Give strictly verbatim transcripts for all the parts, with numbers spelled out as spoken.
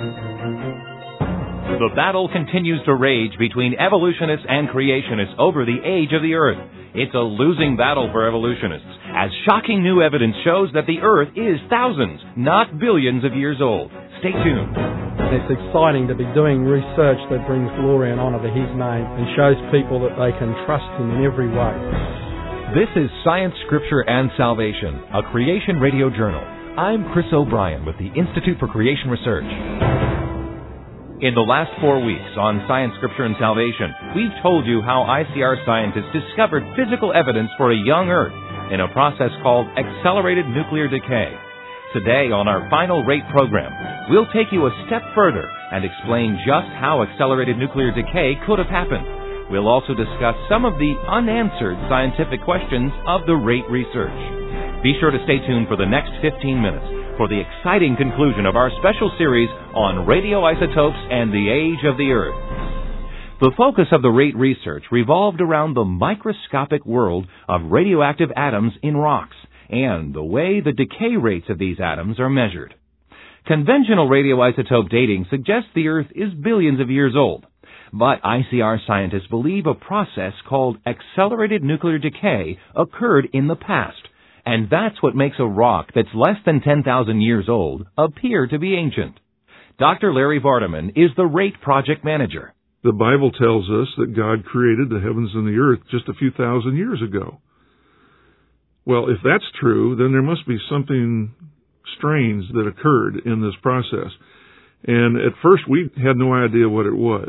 The battle continues to rage between evolutionists and creationists over the age of the Earth. It's a losing battle for evolutionists, as shocking new evidence shows that the Earth is thousands, not billions of years old. Stay tuned. It's exciting to be doing research that brings glory and honour to His name and shows people that they can trust Him in every way. This is Science, Scripture, and Salvation, a Creation Radio journal. I'm Chris O'Brien with the Institute for Creation Research. In the last four weeks on Science, Scripture, and Salvation, we've told you how I C R scientists discovered physical evidence for a young Earth in a process called accelerated nuclear decay. Today, on our final rate program, we'll take you a step further and explain just how accelerated nuclear decay could have happened. We'll also discuss some of the unanswered scientific questions of the rate research. Be sure to stay tuned for the next fifteen minutes for the exciting conclusion of our special series on radioisotopes and the age of the Earth. The focus of the rate research revolved around the microscopic world of radioactive atoms in rocks and the way the decay rates of these atoms are measured. Conventional radioisotope dating suggests the Earth is billions of years old, but I C R scientists believe a process called accelerated nuclear decay occurred in the past. And that's what makes a rock that's less than ten thousand years old appear to be ancient. Doctor Larry Vardaman is the rate project manager. The Bible tells us that God created the heavens and the earth just a few thousand years ago. Well, if that's true, then there must be something strange that occurred in this process. And at first we had no idea what it was.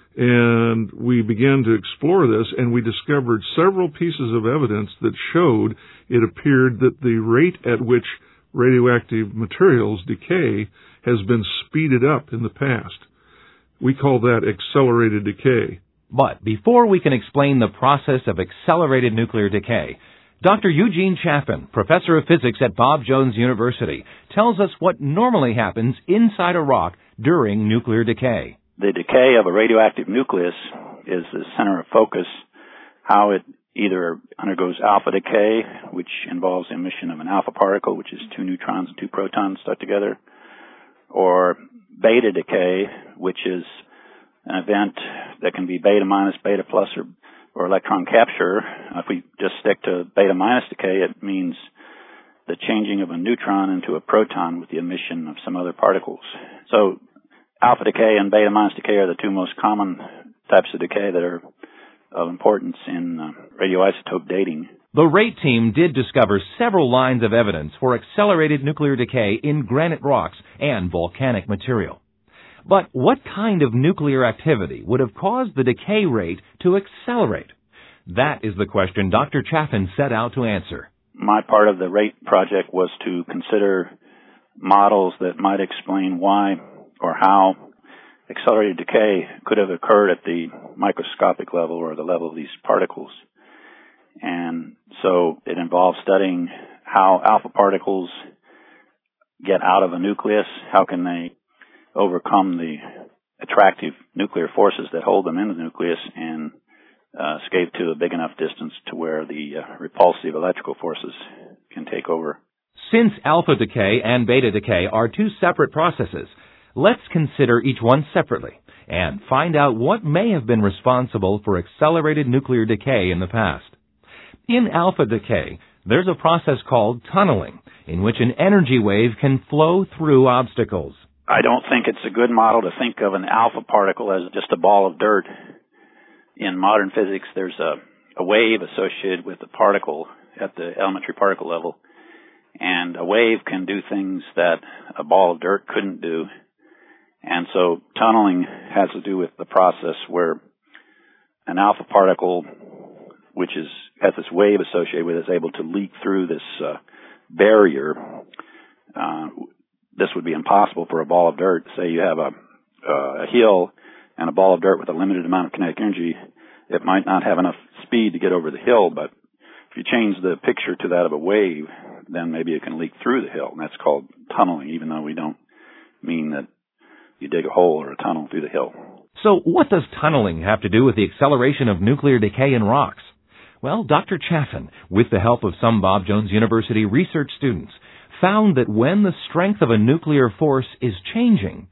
And we began to explore this, and we discovered several pieces of evidence that showed it appeared that the rate at which radioactive materials decay has been speeded up in the past. We call that accelerated decay. But before we can explain the process of accelerated nuclear decay, Doctor Eugene Chaffin, professor of physics at Bob Jones University, tells us what normally happens inside a rock during nuclear decay. The decay of a radioactive nucleus is the center of focus, how it either undergoes alpha decay, which involves the emission of an alpha particle, which is two neutrons and two protons stuck together, or beta decay, which is an event that can be beta minus, beta plus, or, or electron capture. If we just stick to beta minus decay, it means the changing of a neutron into a proton with the emission of some other particles. So alpha decay and beta minus decay are the two most common types of decay that are of importance in uh, radioisotope dating. The rate team did discover several lines of evidence for accelerated nuclear decay in granite rocks and volcanic material. But what kind of nuclear activity would have caused the decay rate to accelerate? That is the question Doctor Chaffin set out to answer. My part of the rate project was to consider models that might explain why or how accelerated decay could have occurred at the microscopic level or the level of these particles. And so it involves studying how alpha particles get out of a nucleus, how can they overcome the attractive nuclear forces that hold them in the nucleus and uh, escape to a big enough distance to where the uh, repulsive electrical forces can take over. Since alpha decay and beta decay are two separate processes, let's consider each one separately and find out what may have been responsible for accelerated nuclear decay in the past. In alpha decay, there's a process called tunneling, in which an energy wave can flow through obstacles. I don't think it's a good model to think of an alpha particle as just a ball of dirt. In modern physics, there's a, a wave associated with the particle at the elementary particle level, and a wave can do things that a ball of dirt couldn't do. And so tunneling has to do with the process where an alpha particle, which is has this wave associated with it, is able to leak through this uh, barrier. Uh, this would be impossible for a ball of dirt. Say you have a, uh, a hill and a ball of dirt with a limited amount of kinetic energy. It might not have enough speed to get over the hill, but if you change the picture to that of a wave, then maybe it can leak through the hill, and that's called tunneling, even though we don't mean that you dig a hole or a tunnel through the hill. So what does tunneling have to do with the acceleration of nuclear decay in rocks? Well, Doctor Chaffin, with the help of some Bob Jones University research students, found that when the strength of a nuclear force is changing,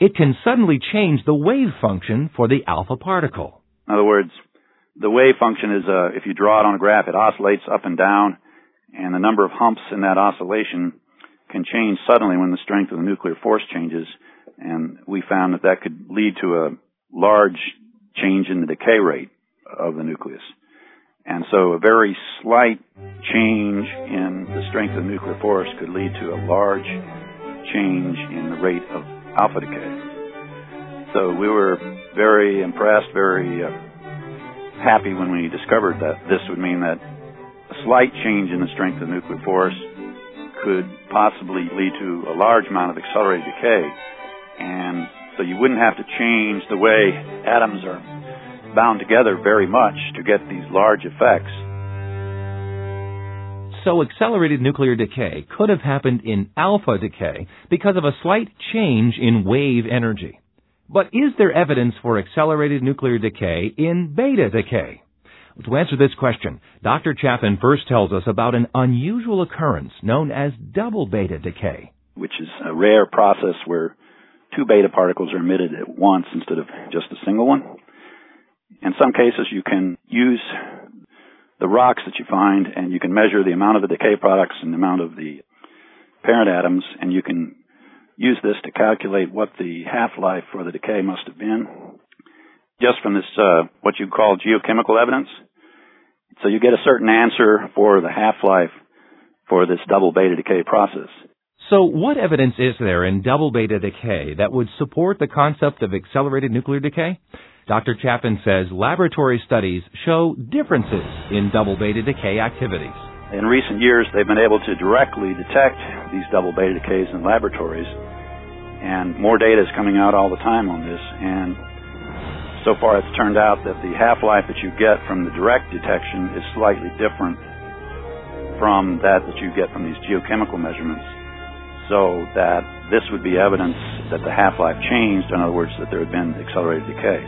it can suddenly change the wave function for the alpha particle. In other words, the wave function is, uh, if you draw it on a graph, it oscillates up and down, and the number of humps in that oscillation can change suddenly when the strength of the nuclear force changes, and we found that that could lead to a large change in the decay rate of the nucleus. And so a very slight change in the strength of the nuclear force could lead to a large change in the rate of alpha decay. So we were very impressed, very uh, happy when we discovered that this would mean that a slight change in the strength of the nuclear force could possibly lead to a large amount of accelerated decay. And so you wouldn't have to change the way atoms are bound together very much to get these large effects. So accelerated nuclear decay could have happened in alpha decay because of a slight change in wave energy. But is there evidence for accelerated nuclear decay in beta decay? To answer this question, Doctor Chaffin first tells us about an unusual occurrence known as double beta decay, which is a rare process where two beta particles are emitted at once instead of just a single one. In some cases, you can use the rocks that you find, and you can measure the amount of the decay products and the amount of the parent atoms, and you can use this to calculate what the half-life for the decay must have been, just from this, uh, what you call geochemical evidence. So you get a certain answer for the half-life for this double beta decay process. So what evidence is there in double beta decay that would support the concept of accelerated nuclear decay? Doctor Chaffin says laboratory studies show differences in double beta decay activities. In recent years, they've been able to directly detect these double beta decays in laboratories, and more data is coming out all the time on this. And so far, it's turned out that the half-life that you get from the direct detection is slightly different from that that you get from these geochemical measurements, so that this would be evidence that the half-life changed, in other words, that there had been accelerated decay.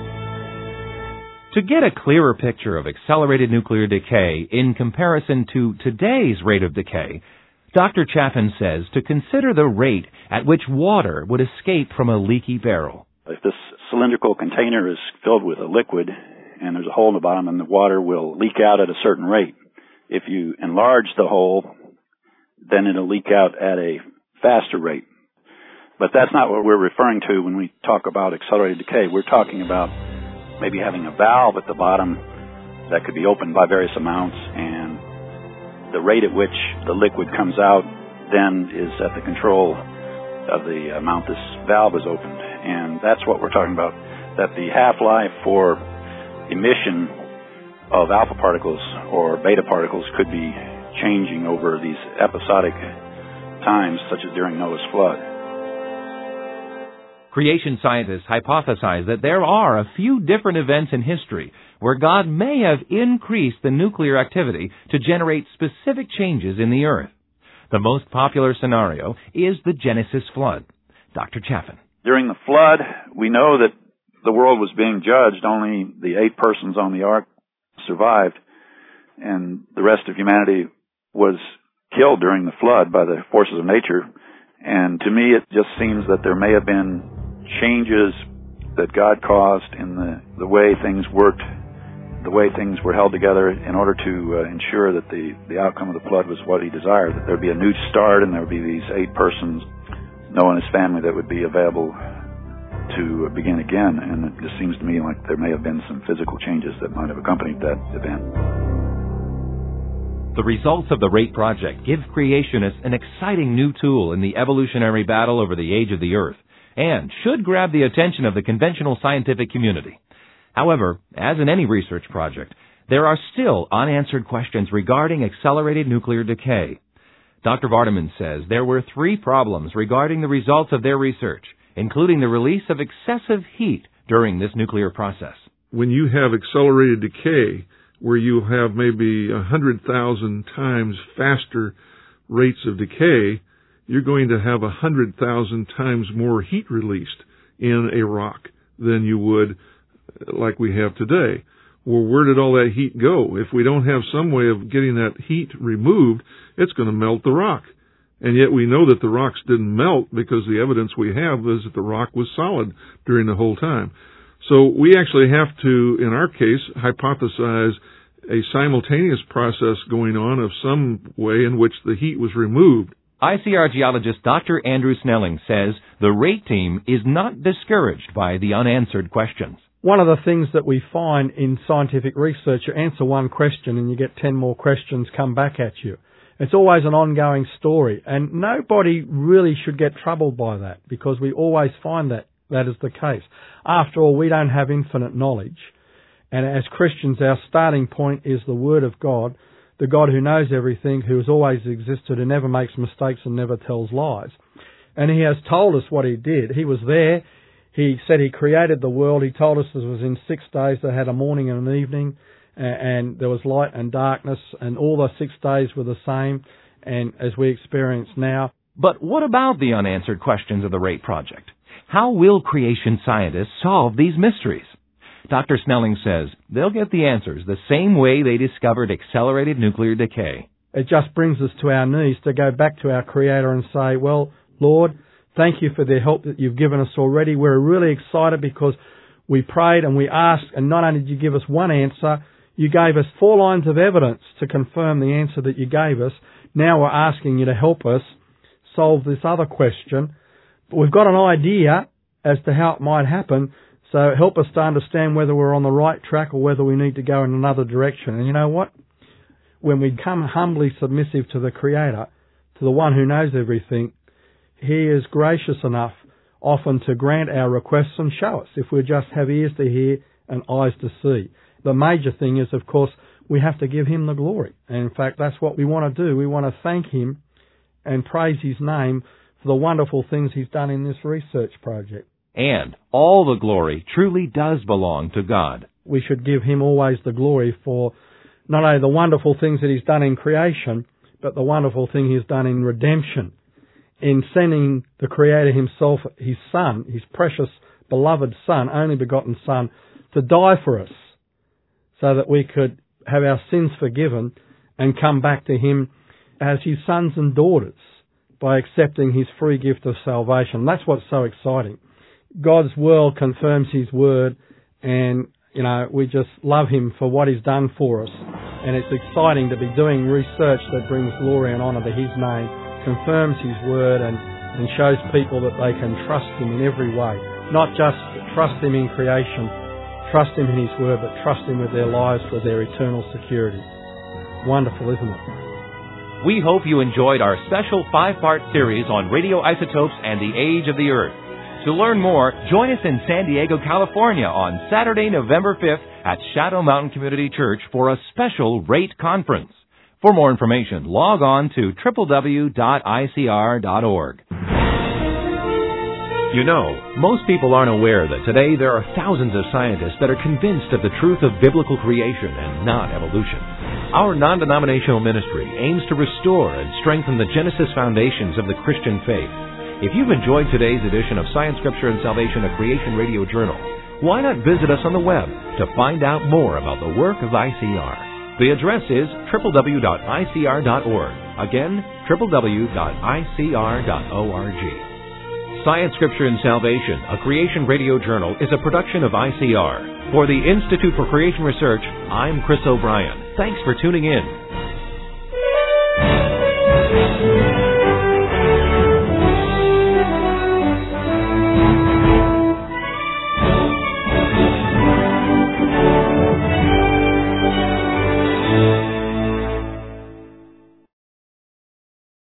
To get a clearer picture of accelerated nuclear decay in comparison to today's rate of decay, Doctor Chaffin says to consider the rate at which water would escape from a leaky barrel. If this cylindrical container is filled with a liquid and there's a hole in the bottom, and the water will leak out at a certain rate. If you enlarge the hole, then it'll leak out at a faster rate. But that's not what we're referring to when we talk about accelerated decay. We're talking about maybe having a valve at the bottom that could be opened by various amounts, and the rate at which the liquid comes out then is at the control of the amount this valve is opened. And that's what we're talking about, that the half-life for emission of alpha particles or beta particles could be changing over these episodic times, such as during Noah's flood. Creation scientists hypothesize that there are a few different events in history where God may have increased the nuclear activity to generate specific changes in the earth. The most popular scenario is the Genesis flood. Doctor Chaffin. During the flood, we know that the world was being judged. Only the eight persons on the ark survived, and the rest of humanity was killed during the flood by the forces of nature. And to me, it just seems that there may have been changes that God caused in the, the way things worked, the way things were held together in order to uh, ensure that the, the outcome of the flood was what he desired, that there would be a new start and there would be these eight persons, Noah and his family, that would be available to begin again. And it just seems to me like there may have been some physical changes that might have accompanied that event. The results of the RATE project give creationists an exciting new tool in the evolutionary battle over the age of the Earth, and should grab the attention of the conventional scientific community. However, as in any research project, there are still unanswered questions regarding accelerated nuclear decay. Doctor Vardaman says there were three problems regarding the results of their research, including the release of excessive heat during this nuclear process. When you have accelerated decay, where you have maybe one hundred thousand times faster rates of decay, you're going to have one hundred thousand times more heat released in a rock than you would like we have today. Well, where did all that heat go? If we don't have some way of getting that heat removed, it's going to melt the rock. And yet we know that the rocks didn't melt because the evidence we have is that the rock was solid during the whole time. So we actually have to, in our case, hypothesize a simultaneous process going on of some way in which the heat was removed. I C R geologist Doctor Andrew Snelling says the RATE team is not discouraged by the unanswered questions. One of the things that we find in scientific research, you answer one question and you get ten more questions come back at you. It's always an ongoing story, and nobody really should get troubled by that, because we always find that that is the case. After all, we don't have infinite knowledge, and as Christians, our starting point is the Word of God, the God who knows everything, who has always existed, who never makes mistakes and never tells lies. And He has told us what He did. He was there. He said He created the world. He told us it was in six days that had a morning and an evening, and there was light and darkness, and all the six days were the same, and as we experience now. But what about the unanswered questions of the RATE project? How will creation scientists solve these mysteries? Doctor Snelling says they'll get the answers the same way they discovered accelerated nuclear decay. It just brings us to our knees to go back to our Creator and say, well, Lord, thank you for the help that you've given us already. We're really excited because we prayed and we asked, and not only did you give us one answer, you gave us four lines of evidence to confirm the answer that you gave us. Now we're asking you to help us solve this other question. But we've got an idea as to how it might happen, so help us to understand whether we're on the right track or whether we need to go in another direction. And you know what? When we come humbly submissive to the Creator, to the one who knows everything, He is gracious enough often to grant our requests and show us, if we just have ears to hear and eyes to see. The major thing is, of course, we have to give Him the glory. And in fact, that's what we want to do. We want to thank Him and praise His name for the wonderful things He's done in this research project. And all the glory truly does belong to God. We should give Him always the glory for not only the wonderful things that He's done in creation, but the wonderful thing He's done in redemption, in sending the Creator Himself, His Son, His precious, beloved Son, only begotten Son, to die for us, so that we could have our sins forgiven and come back to Him as His sons and daughters by accepting His free gift of salvation. That's what's so exciting. God's world confirms His word, and, you know, we just love Him for what He's done for us. And it's exciting to be doing research that brings glory and honour to His name, confirms His word, and, and shows people that they can trust Him in every way. Not just trust Him in creation, trust Him in His word, but trust Him with their lives for their eternal security. Wonderful, isn't it? We hope you enjoyed our special five-part series on radioisotopes and the age of the Earth. To learn more, join us in San Diego, California on Saturday, November fifth at Shadow Mountain Community Church for a special RATE conference. For more information, log on to w w w dot i c r dot org. You know, most people aren't aware that today there are thousands of scientists that are convinced of the truth of biblical creation and not evolution. Our non-denominational ministry aims to restore and strengthen the Genesis foundations of the Christian faith. If you've enjoyed today's edition of Science, Scripture, and Salvation, a Creation Radio Journal, why not visit us on the web to find out more about the work of I C R? The address is w w w dot i c r dot org. Again, w w w dot i c r dot org. Science, Scripture, and Salvation, a Creation Radio Journal, is a production of I C R. For the Institute for Creation Research, I'm Chris O'Brien. Thanks for tuning in.